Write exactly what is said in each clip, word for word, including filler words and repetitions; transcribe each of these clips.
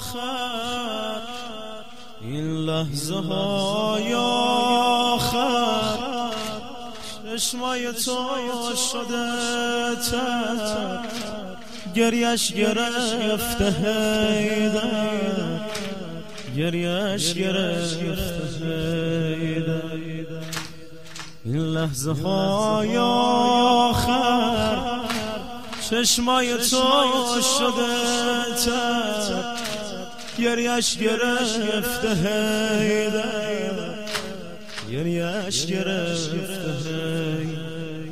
آخر، این لحظه های آخر چشمای تو شده تر، گریش گرفته حیدر، گریش گرفته حیدر. این لحظه های آخر چشمای تو شده تر، گریش گرفته حیدر، گریش گرفته حیدر.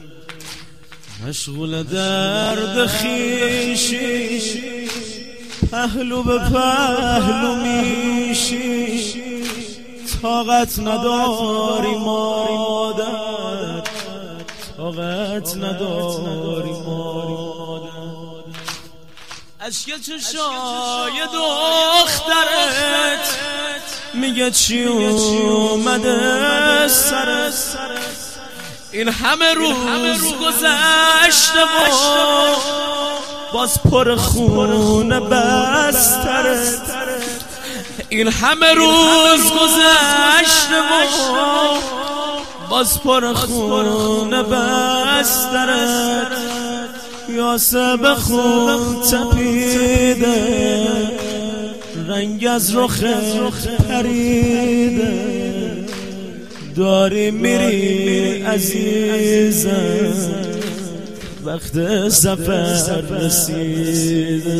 مشغول درد خویشی، پهلو به پهلو میشی، طاقت نداری مادر، طاقت نداری مادر. اشک چشای دخترت میگه چی اومده سرت، این همه روز گذشته و باز پر خون بسترت، این همه روز گذشته و باز پر خون بسترت. یاسه به خون تپیده، رنگ از رخت پریده، داری میری عزیزم، وقت سفر رسیده،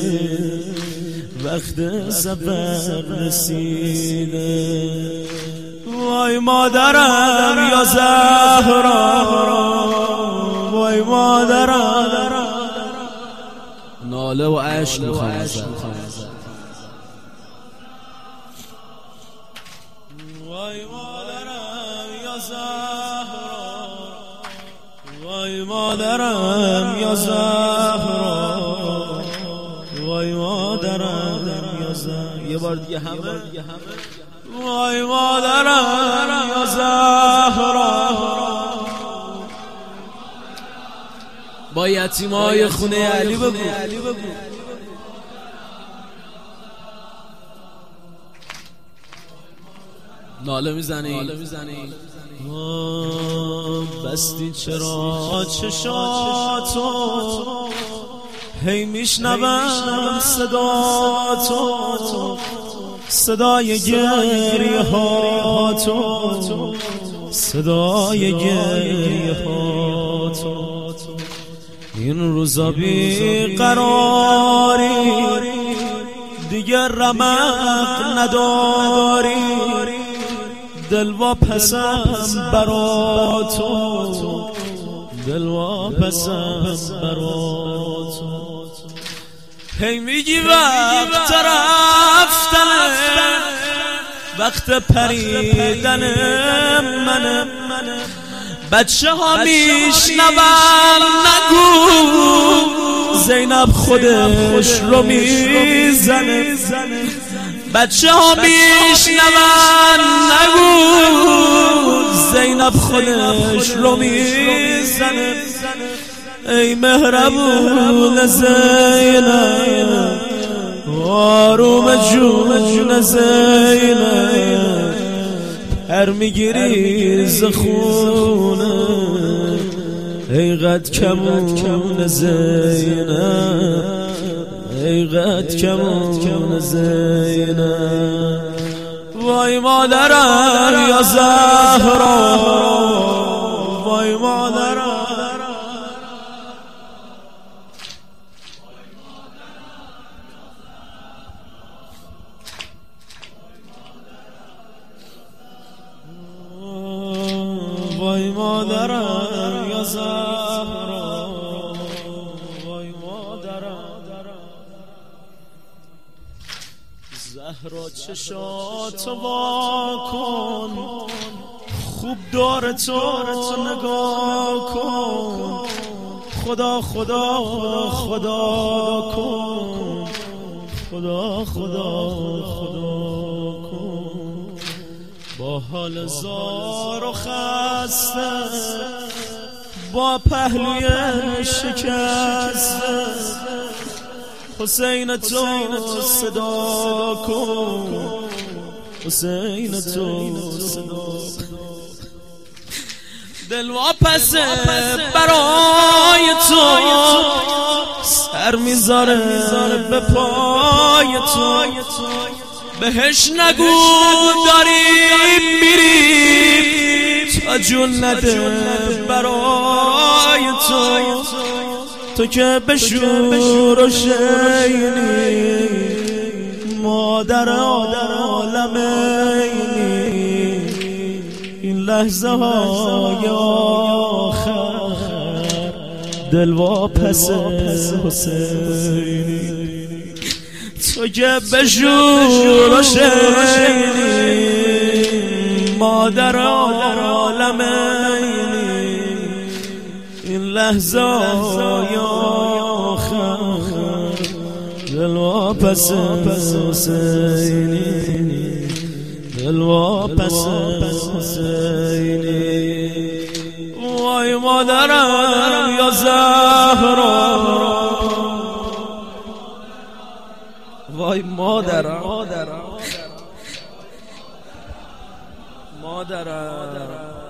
وقت سفر رسیده. وای مادرم یا زهرا، وای مادرم. ناله و عشق میخوام ازت. وای مادرم یا زهرا، وای مادرم یا زهرا، وای مادرم یا زهرا. یه بار دیگه همه. وای مادرم یا زهرا. با یتیمای خونه علی بگو. ناله میزنی بستی چرا چشاتو، هی میشنوم صداتو، صدای گریه هاتو، صدای گریه هاتو. این روزا بی قراری، دیگر رمق نداری، دل واپسم براتو، دل واپسم براتو. هی میگی وقت رفتنه، وقت پریدن منه، بچه ها میشنون نگو، زینب خودش رو میزنه، بچه ها میشنون نگو، زینب خودش رو میزنه. ای مهربون زینب، آروم جون زینب، هر میگیری زخونه، ای قد کمون زینب، ای قد کمون زینب. وای مادرم یا زهرا، وای مادرم. وای مادرم یا زهرا، وای مادرم. زهرا چشاتو وا کن، خوب داره تو نگاه کن، خدا خدا خدا کن، خدا خدا خدا کن. با حال زار و خسته، با پهلوی شکسته، حسین تو صدا کن، حسین تو صدا دل واپس برای تو سر میذاره به پای تو، بهش نگو داری میری تا جون نده برای تو، تو که به شور و شینی مادر عالمینی، این لحظه های آخر دل واپس حسینی، تو که به شور و شینی مادر عالمینی، این لحظه های آخر دل واپس حسینی، دل واپس حسینی. وای مادرم یا زهرا، وای مادرم مادرم